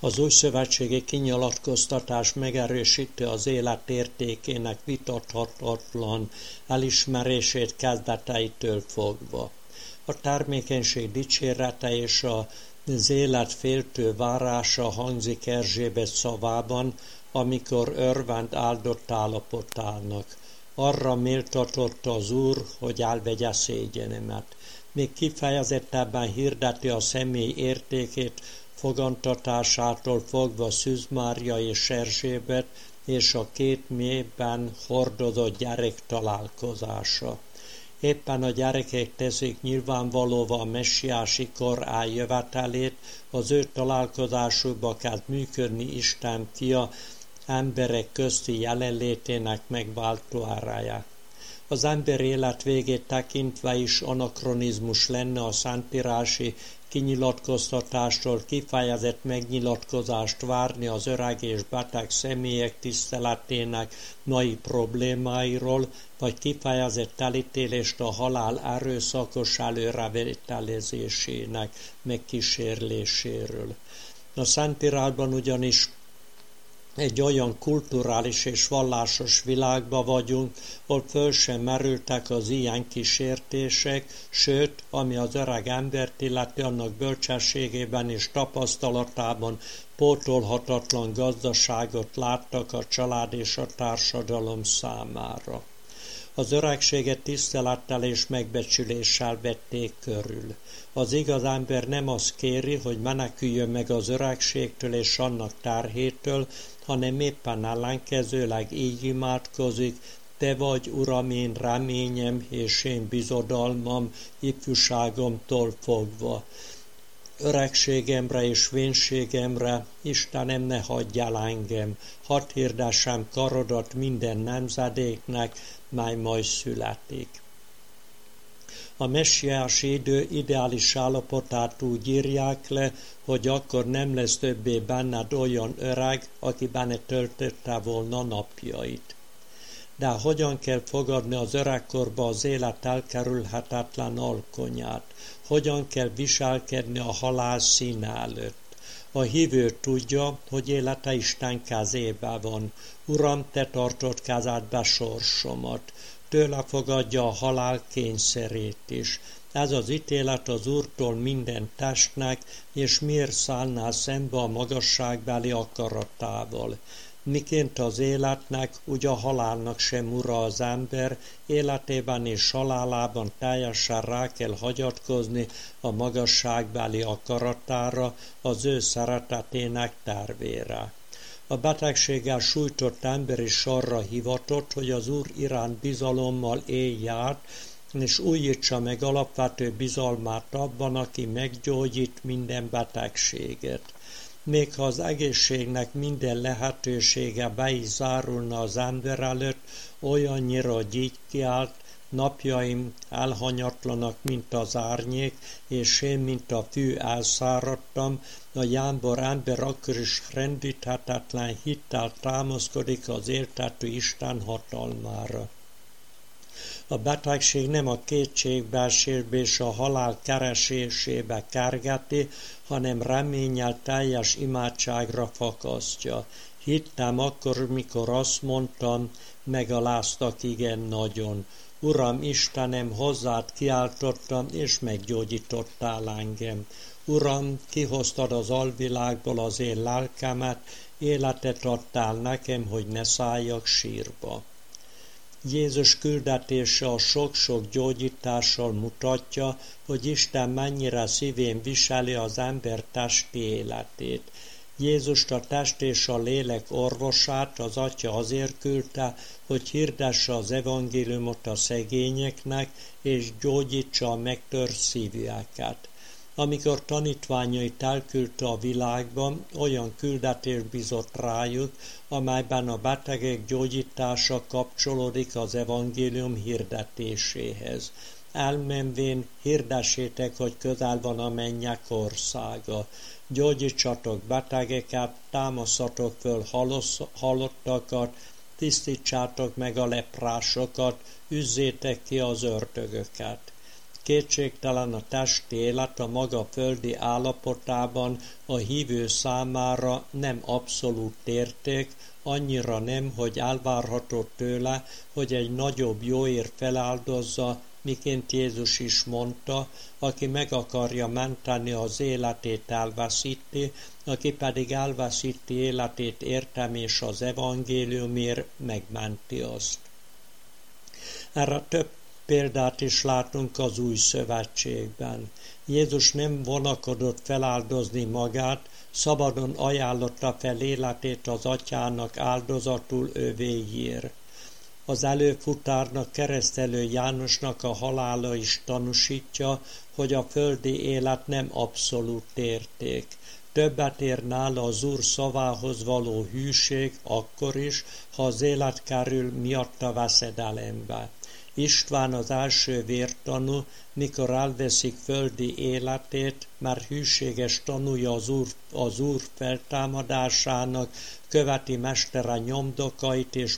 Az új szövetségi kinyilatkoztatás megerősíti az élet értékének vitathatatlan elismerését kezdeteitől fogva. A termékenység dicsérete és az élet féltő várása hangzik Erzsébet szavában, amikor örvend áldott állapotának. Arra méltatott az Úr, hogy elvegye szégyenemet. Még kifejezettebben hirdeti a személy értékét, fogantatásától fogva Szűz Mária és Erzsébet és a két mélyben hordozott gyerek találkozása. Éppen a gyerekek teszik nyilvánvalóvá a messiási kor eljövetelét, az ő találkozásukba kezd működni Isten fia emberek közti jelenlétének megváltó ereje. Az ember élet végét tekintve is anakronizmus lenne a szentírási kinyilatkoztatástól kifejezett megnyilatkozást várni az öreg és beteg személyek tiszteletének mai problémáiról, vagy kifejezett elítélést a halál erőszakos előrevételezésének megkísérléséről. A Szentírásban ugyanis egy olyan kulturális és vallásos világban vagyunk, ahol föl sem merültek az ilyen kísértések, sőt, ami az öreg embert illeti, annak bölcsességében és tapasztalatában pótolhatatlan gazdaságot láttak a család és a társadalom számára. Az öregséget tisztelettel és megbecsüléssel vették körül. Az igaz ember nem azt kéri, hogy meneküljön meg az öregségtől és annak terhétől, hanem éppen ellenkezőleg így imádkozik: Te vagy, Uram, én reményem és én bizodalmam ifjúságomtól fogva. Öregségemre és vénségemre, Istenem, ne hagyj el engem, hadd hirdessem karodat minden nemzedéknek, mely majd születik. A messiási idő ideális állapotát úgy írják le, hogy akkor nem lesz többé benned olyan öreg, aki benne töltötte volna napjait. De hogyan kell fogadni az öregkorba az élet elkerülhetetlen alkonyát? Hogyan kell viselkedni a halál színe előtt? A hívő tudja, hogy élete Isten kezébe van. Uram, Te tartod kezedbe sorsomat. Tőle fogadja a halál kényszerét is. Ez az ítélet az Úrtól minden testnek, és miért szállnál szembe a magasságbeli akaratával? Miként az életnek, úgy a halálnak sem ura az ember, életében és halálában teljesen rá kell hagyatkozni a magasságbeli akaratára, az ő szeretetének tervére. A betegséggel sújtott ember is arra hivatott, hogy az Úr iránt bizalommal éljen, és újítsa meg alapvető bizalmát abban, aki meggyógyít minden betegséget. Még ha az egészségnek minden lehetősége be is zárulna az ember előtt, olyannyira, hogy így kiált: napjaim elhanyatlanak, mint az árnyék, és én, mint a fű, elszáradtam. A jámbor ember akkor is rendíthetetlen hittel támaszkodik az éltető Isten hatalmára. A betegség nem a kétségbeesésbe és a halál keresésébe kergeti, hanem reménnyel teljes imádságra fakasztja. Hittem akkor, mikor azt mondtam, megaláztak igen nagyon. Uram, Istenem, hozzád kiáltottam, és meggyógyítottál engem. Uram, kihoztad az alvilágból az én lelkemet, életet adtál nekem, hogy ne szálljak sírba. Jézus küldetése a sok-sok gyógyítással mutatja, hogy Isten mennyire szívén viseli az ember testi életét. Jézust, a test és a lélek orvosát az Atya azért küldte, hogy hirdesse az evangéliumot a szegényeknek, és gyógyítsa a megtört szívűeket. Amikor tanítványait elküldte a világban, olyan küldetés bizott rájuk, amelyben a betegek gyógyítása kapcsolódik az evangélium hirdetéséhez. Elmenvén hirdessétek, hogy közel van a mennyek országa. Gyógyítsatok betegeket, támaszatok föl halottakat, tisztítsátok meg a leprásokat, üzzétek ki az ördögöket. Kétségtelen a testi élet a maga földi állapotában a hívő számára nem abszolút érték, annyira nem, hogy elvárható tőle, hogy egy nagyobb jóért feláldozza, miként Jézus is mondta, aki meg akarja menteni az életét elveszíti, aki pedig elveszíti életét értem és az evangéliumért megmenti azt. Erre több példát is látunk az Új Szövetségben. Jézus nem vonakodott feláldozni magát, szabadon ajánlotta fel életét az Atyának áldozatul övéért. Az előfutárnak, keresztelő Jánosnak a halála is tanúsítja, hogy a földi élet nem abszolút érték. Többet ér nála az Úr szavához való hűség akkor is, ha az élet kerül miatta veszedelembe. István az első vértanú, mikor elveszik földi életét, már hűséges tanúja az Úr feltámadásának, követi mestere nyomdokait és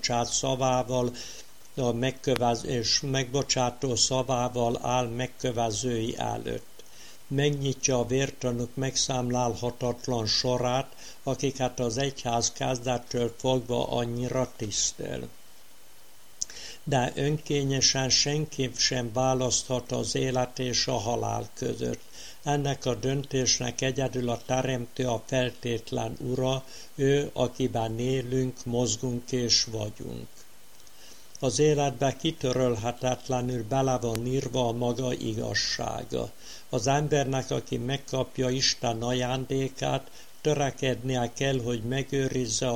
megbocsátó szavával áll megkövezői előtt. Megnyitja a vértanúk megszámlálhatatlan sorát, akiket az egyház kezdettől fogva annyira tisztel. De önkényesen senki sem választhat az élet és a halál között. Ennek a döntésnek egyedül a Teremtő a feltétlen Ura, ő, akiben élünk, mozgunk és vagyunk. Az életbe kitörölhetetlenül bele van írva a maga igazsága. Az embernek, aki megkapja Isten ajándékát, törekednie kell, hogy megőrizze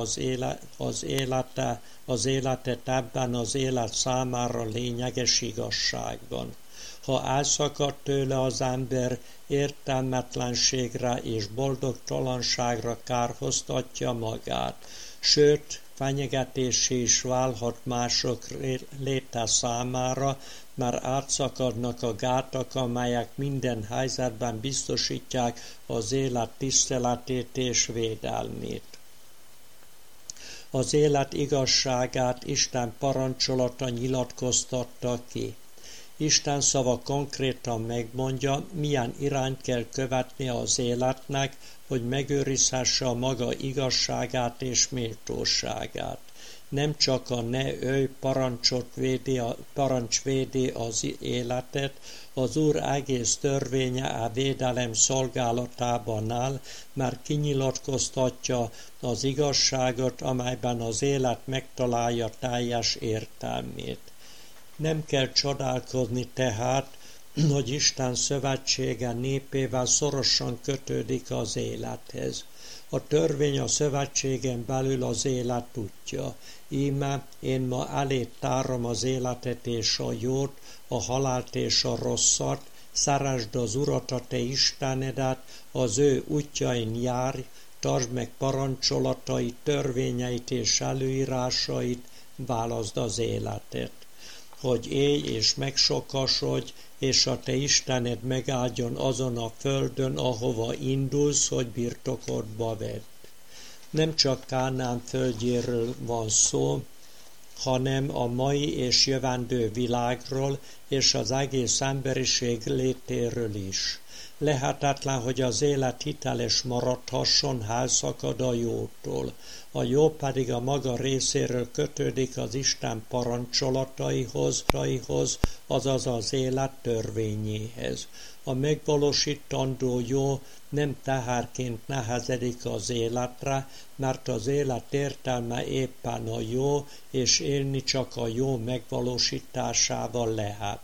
az életet ebben az élet számára lényeges igazságban. Ha elszakad tőle az ember, értelmetlenségre és boldogtalanságra kárhoztatja magát, sőt, fenyegetésé is válhat mások léte számára, mert átszakadnak a gátak, amelyek minden helyzetben biztosítják az élet tiszteletét és védelmét. Az élet igazságát Isten parancsolata nyilatkoztatta ki. Isten szava konkrétan megmondja, milyen irányt kell követnie az életnek, hogy megőrizhesse a maga igazságát és méltóságát. Nem csak a ne ölj parancs védi az életet, az Úr egész törvénye a védelem szolgálatában áll, mert kinyilatkoztatja az igazságot, amelyben az élet megtalálja teljes értelmét. Nem kell csodálkozni tehát, hogy Isten szövetsége népével szorosan kötődik az élethez. A törvény a szövetségen belül az élet útja. Íme én ma elé tárom az életet és a jót, a halált és a rosszat, szeresd az Urat a te Istenedet, az ő útjain járj, tartsd meg parancsolatait, törvényeit és előírásait, válaszd az életet. Hogy élj és megsokasodj, és a te Istened megáldjon azon a földön, ahova indulsz, hogy birtokodba vedd. Nem csak Kánán földjéről van szó, hanem a mai és jövendő világról és az egész emberiség létéről is. Lehetetlen, hogy az élet hiteles maradhasson, ha elszakad a jótól. A jó pedig a maga részéről kötődik az Isten parancsolataihoz, azaz az élet törvényéhez. A megvalósítandó jó nem tehárként nehezedik az életre, mert az élet értelme éppen a jó, és élni csak a jó megvalósításával lehet.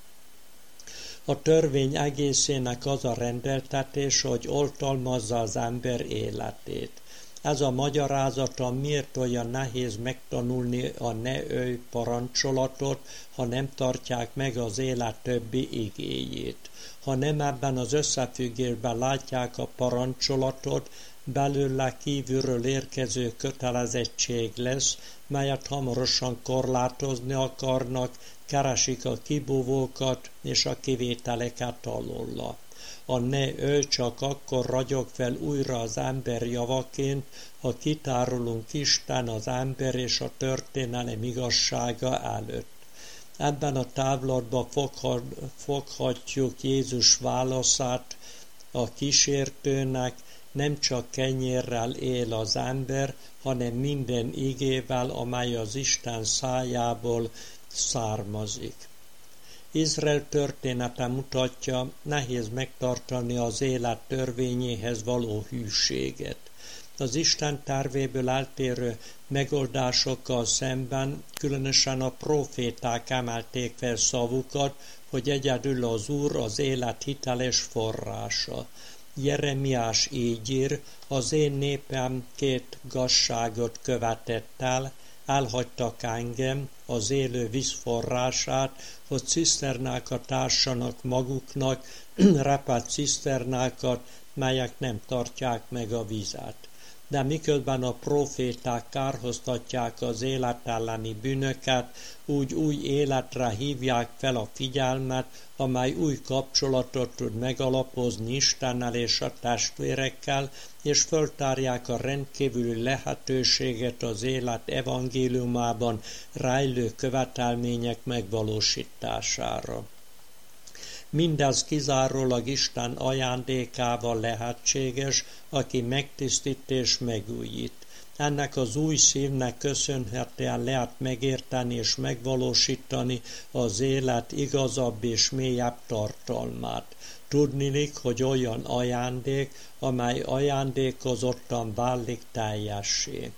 A törvény egészének az a rendeltetés, hogy oltalmazza az ember életét. Ez a magyarázata, miért olyan nehéz megtanulni a ne ölj parancsolatot, ha nem tartják meg az élet többi igéjét. Ha nem ebben az összefüggésben látják a parancsolatot, belőle kívülről érkező kötelezettség lesz, melyet hamarosan korlátozni akarnak, keresik a kibúvókat és a kivételeket alóla. A ne ölj csak akkor ragyog fel újra az ember javaként, ha kitárulunk Isten, az ember és a történelem igazsága előtt. Ebben a távlatban foghatjuk Jézus válaszát a kísértőnek: nem csak kenyérrel él az ember, hanem minden igével, amely az Isten szájából származik. Izrael története mutatja, nehéz megtartani az élet törvényéhez való hűséget. Az Isten tervéből eltérő megoldásokkal szemben különösen a próféták emelték fel szavukat, hogy egyedül az Úr az élet hiteles forrása. Jeremiás így ír: az én népem 2 gazságot követett el, elhagytak engem, az élő víz forrását, hogy ciszternákat ássanak maguknak, repett ciszternákat, melyek nem tartják meg a vizet. De miközben a próféták kárhoztatják az élet elleni bűnöket, úgy új életre hívják fel a figyelmet, amely új kapcsolatot tud megalapozni Istennel és a testvérekkel, és föltárják a rendkívüli lehetőséget az élet evangéliumában rejlő követelmények megvalósítására. Mindez kizárólag Isten ajándékával lehetséges, aki megtisztít és megújít. Ennek az új szívnek köszönhetően lehet megérteni és megvalósítani az élet igazabb és mélyebb tartalmát. Tudniillik, hogy olyan ajándék, amely ajándékozottan válik teljessé.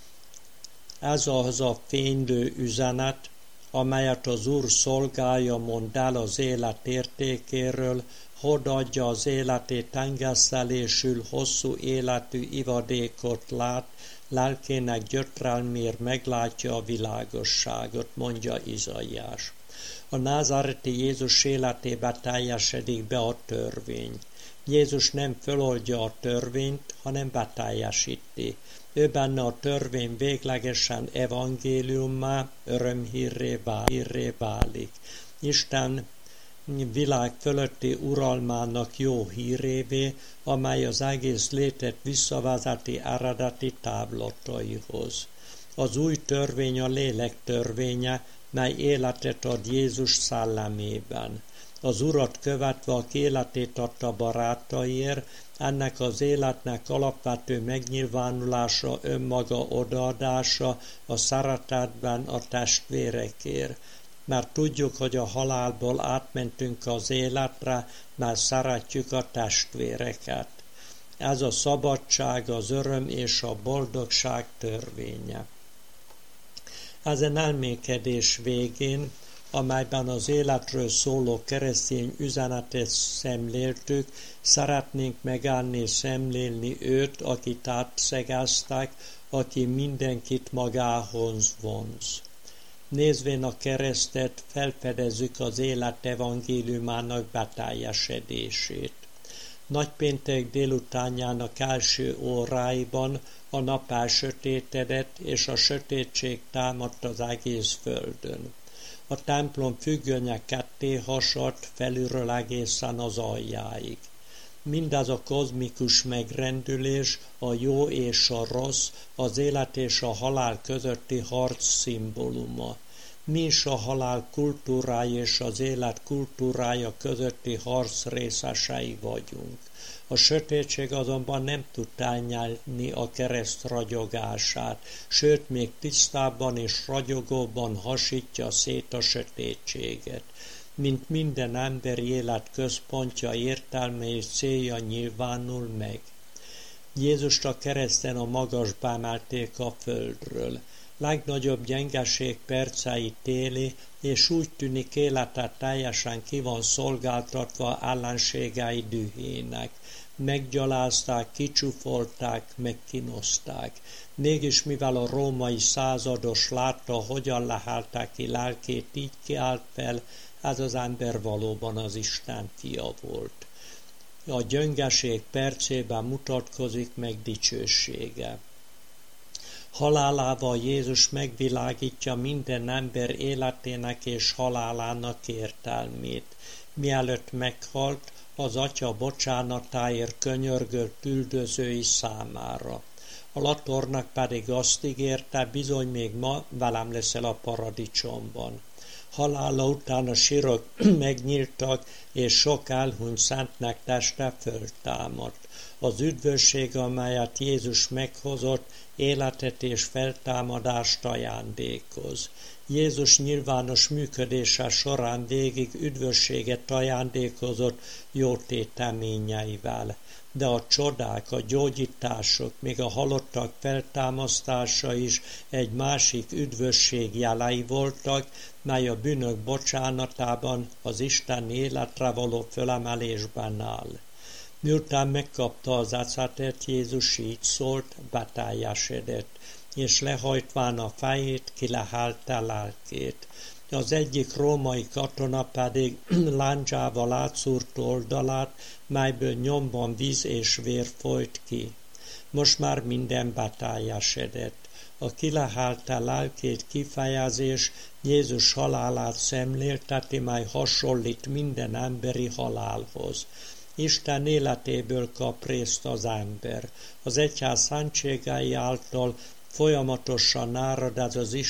Ez az a fénylő üzenet, amelyet az Úr szolgája mond el az élet értékéről, odaadja az életét engesztelésül, hosszú életű ivadékot lát, lelkének gyötrelmér meglátja a világosságot, mondja Izaiás. A názáreti Jézus életébe teljesedik be a törvény. Jézus nem föloldja a törvényt, hanem beteljesíti. Ő benne a törvény véglegesen evangéliummá, örömhírré válik. Isten világ fölötti uralmának jó hírévé, amely az egész létet visszavezeti eredeti távlataihoz. Az új törvény a lélek törvénye, mely életet ad Jézus szellemében. Az Urat követve, aki életét adta barátaiért, ennek az életnek alapvető megnyilvánulása, önmaga odaadása a szeretetben a testvérekért. Mert tudjuk, hogy a halálból átmentünk az életre, mert szeretjük a testvéreket. Ez a szabadság, az öröm és a boldogság törvénye. Ezen elmékedés végén, amelyben az életről szóló keresztény üzenetet szemléltük, szeretnénk megállni és szemlélni őt, akit átszegeztek, aki mindenkit magához vonz. Nézvén a keresztet, felfedezzük az élet evangéliumának beteljesedését. Nagypéntek délutánjának első óráiban a nap elsötétedett, és a sötétség támadt az egész földön. A templom függönye ketté hasadt, felülről egészen az aljáig. Mindez a kozmikus megrendülés, a jó és a rossz, az élet és a halál közötti harc szimbóluma. Mi is a halál kultúrája és az élet kultúrája közötti harc részesei vagyunk. A sötétség azonban nem tud elnyelni a kereszt ragyogását, sőt még tisztábban és ragyogóban hasítja szét a sötétséget. Mint minden emberi élet központja, értelme és célja nyilvánul meg. Jézust a kereszten a magasba emelték a földről. Legnagyobb gyengeség perceit éli, és úgy tűnik élete teljesen ki van szolgáltatva ellenségei dühének. Meggyalázták, kicsúfolták, megkínozták. Mégis mivel a római százados látta, hogyan lehelte ki lelkét, így kiállt fel, ez az ember valóban az Isten fia volt. A gyöngeség percében mutatkozik meg dicsősége. Halálával Jézus megvilágítja minden ember életének és halálának értelmét. Mielőtt meghalt, az Atya bocsánatáért könyörgött üldözői számára. A latornak pedig azt ígérte, bizony még ma velem leszel a paradicsomban. Halála után a sírok megnyíltak, és sok elhunyt szentnek teste föltámadt. Az üdvösség, amelyet Jézus meghozott, életet és feltámadást ajándékoz. Jézus nyilvános működése során végig üdvösséget ajándékozott jó téteményeivel. De a csodák, a gyógyítások, még a halottak feltámasztása is egy másik üdvösség jelei voltak, mely a bűnök bocsánatában, az Isten életre való fölemelésben áll. Miután megkapta az ásatert, Jézus így szólt, beteljesedett, és lehajtván a fejét, kilehelte lelkét. Az egyik római katona pedig lándzsával átszúrt oldalát, melyből nyomban víz és vér folyt ki. Most már minden beteljesedett. A kilehelte lelkét kifejezés Jézus halálát szemlélteti, mely hasonlít minden emberi halálhoz. Isten életéből kap részt az ember. Az egyház szentségei által folyamatosan árad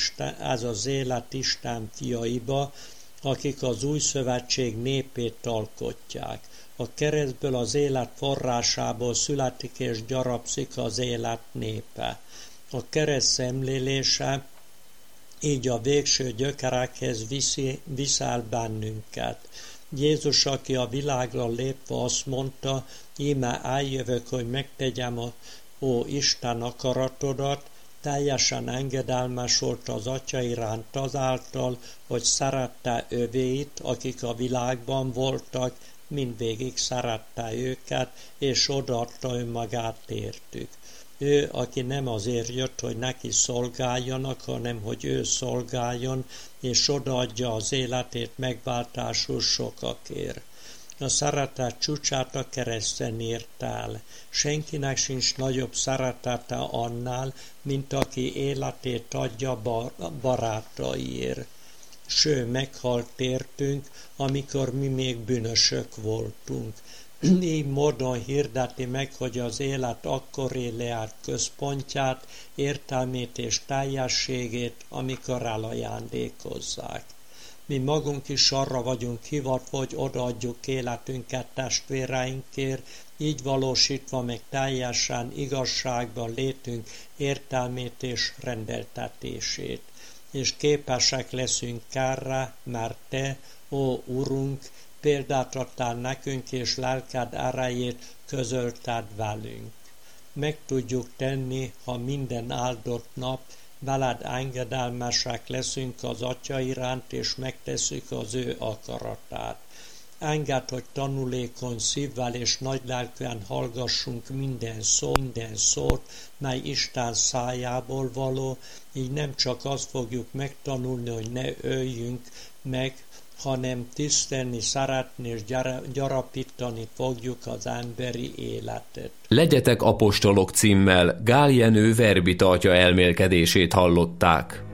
ez az élet Isten fiaiba, akik az új szövetség népét alkotják. A keresztből, az élet forrásából születik és gyarapszik az élet népe. A kereszt szemlélése így a végső gyökerekhez viszel bennünket. Jézus, aki a világra lépve azt mondta, íme eljövök, hogy megtegyem ó Isten akaratodat, teljesen engedelmes volt az Atya iránt azáltal, hogy szerette övéit, akik a világban voltak, mindvégig szerette őket, és odaadta önmagát értük. Ő, aki nem azért jött, hogy neki szolgáljanak, hanem hogy ő szolgáljon, és odaadja az életét megváltásul sokakért. A szeretet csúcsát a kereszten ért el. Senkinek sincs nagyobb szeretete annál, mint aki életét adja barátaiért. Ső, meghalt értünk, amikor mi még bűnösök voltunk. Így módon hirdeti meg, hogy az élet akkor éli át központját, értelmét és teljességét, amikor elajándékozzák. Mi magunk is arra vagyunk hivatva, hogy odaadjuk életünket testvéreinkért, így valósítva meg teljesen igazságban létünk értelmét és rendeltetését. És képesek leszünk erre, mert Te, ó Urunk, példát adtál nekünk, és lelked erejét közölted velünk. Meg tudjuk tenni, ha minden áldott nap veled engedelmesek leszünk az Atya iránt, és megtesszük az ő akaratát. Engedd, hogy tanulékony szívvel és nagylelkűen hallgassunk minden szót, mely Isten szájából való, így nem csak azt fogjuk megtanulni, hogy ne öljünk meg, hanem tisztelni, szeretni és gyarapítani fogjuk az emberi életet. Legyetek apostolok címmel Gál Jenő verbitartja elmélkedését hallották.